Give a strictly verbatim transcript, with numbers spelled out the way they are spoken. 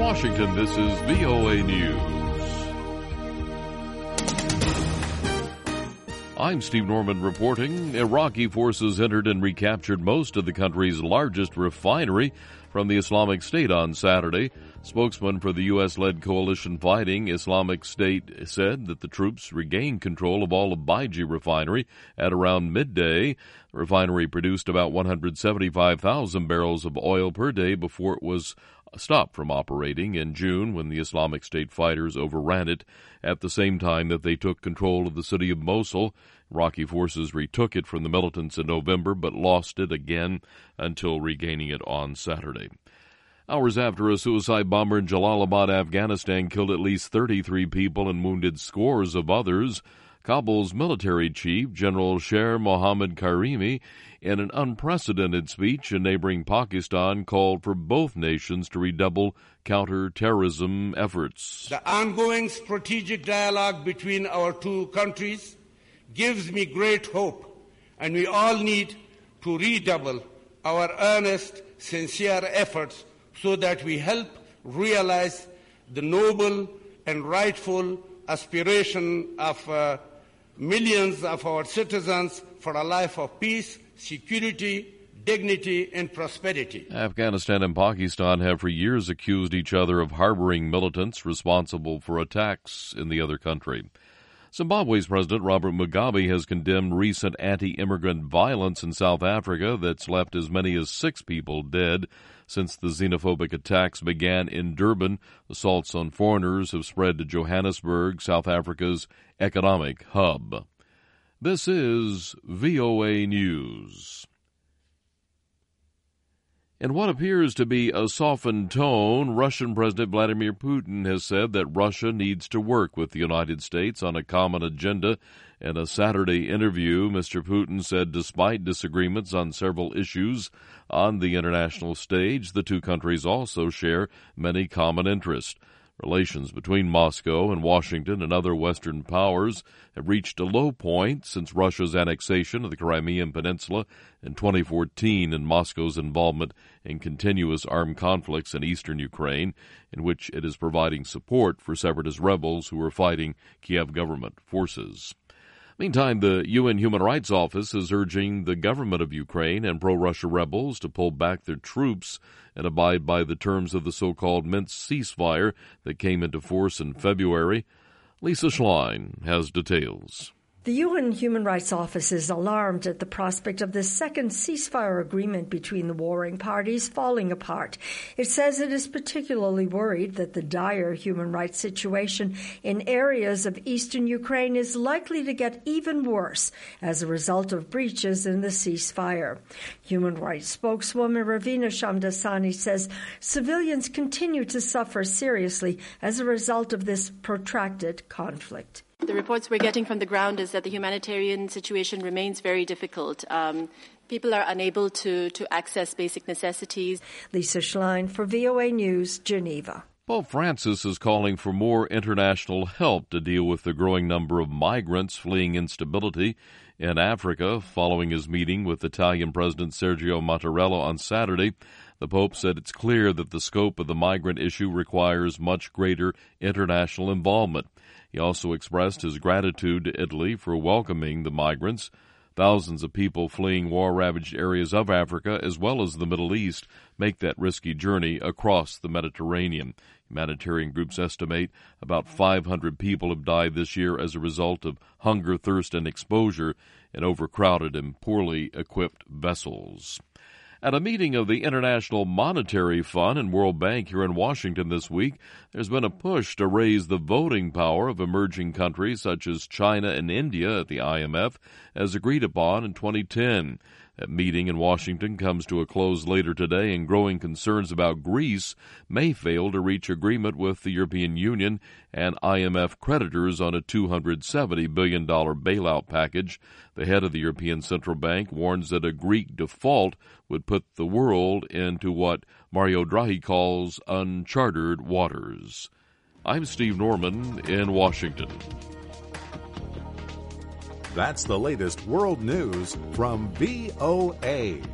Washington, this is V O A News. I'm Steve Norman reporting. Iraqi forces entered and recaptured most of the country's largest refinery from the Islamic State on Saturday. Spokesman for the U S-led coalition fighting Islamic State said that the troops regained control of all of Baiji refinery at around midday. The refinery produced about one hundred seventy-five thousand barrels of oil per day before it was stopped from operating in June when the Islamic State fighters overran it at the same time that they took control of the city of Mosul. Iraqi forces retook it from the militants in November but lost it again until regaining it on Saturday. Hours after a suicide bomber in Jalalabad, Afghanistan killed at least thirty-three people and wounded scores of others, Kabul's military chief, General Sher Mohammad Karimi, in an unprecedented speech in neighboring Pakistan, called for both nations to redouble counter-terrorism efforts. The ongoing strategic dialogue between our two countries gives me great hope, and we all need to redouble our earnest, sincere efforts so that we help realize the noble and rightful aspiration of uh, millions of our citizens for a life of peace, security, dignity, and prosperity. Afghanistan and Pakistan have for years accused each other of harboring militants responsible for attacks in the other country. Zimbabwe's President Robert Mugabe has condemned recent anti-immigrant violence in South Africa that's left as many as six people dead since the xenophobic attacks began in Durban. Assaults on foreigners have spread to Johannesburg, South Africa's economic hub. This is V O A News. In what appears to be a softened tone, Russian President Vladimir Putin has said that Russia needs to work with the United States on a common agenda. In a Saturday interview, Mister Putin said despite disagreements on several issues on the international stage, the two countries also share many common interests. Relations between Moscow and Washington and other Western powers have reached a low point since Russia's annexation of the Crimean Peninsula in twenty fourteen and Moscow's involvement in continuous armed conflicts in eastern Ukraine, in which it is providing support for separatist rebels who are fighting Kiev government forces. Meantime, the U N Human Rights Office is urging the government of Ukraine and pro-Russia rebels to pull back their troops and abide by the terms of the so-called Minsk ceasefire that came into force in February. Lisa Schlein has details. The U N Human Rights Office is alarmed at the prospect of the second ceasefire agreement between the warring parties falling apart. It says it is particularly worried that the dire human rights situation in areas of eastern Ukraine is likely to get even worse as a result of breaches in the ceasefire. Human rights spokeswoman Ravina Shamdasani says civilians continue to suffer seriously as a result of this protracted conflict. The reports we're getting from the ground is that the humanitarian situation remains very difficult. Um, people are unable to, to access basic necessities. Lisa Schlein for V O A News, Geneva. Pope Francis is calling for more international help to deal with the growing number of migrants fleeing instability in Africa. Following his meeting with Italian President Sergio Mattarella on Saturday, the Pope said it's clear that the scope of the migrant issue requires much greater international involvement. He also expressed his gratitude to Italy for welcoming the migrants. Thousands of people fleeing war-ravaged areas of Africa as well as the Middle East make that risky journey across the Mediterranean. Humanitarian groups estimate about five hundred people have died this year as a result of hunger, thirst, and exposure in overcrowded and poorly equipped vessels. At a meeting of the International Monetary Fund and World Bank here in Washington this week, there's been a push to raise the voting power of emerging countries such as China and India at the I M F, as agreed upon in twenty ten. That meeting in Washington comes to a close later today, and growing concerns about Greece may fail to reach agreement with the European Union and I M F creditors on a two hundred seventy billion dollars bailout package. The head of the European Central Bank warns that a Greek default would put the world into what Mario Draghi calls uncharted waters. I'm Steve Norman in Washington. That's the latest world news from V O A.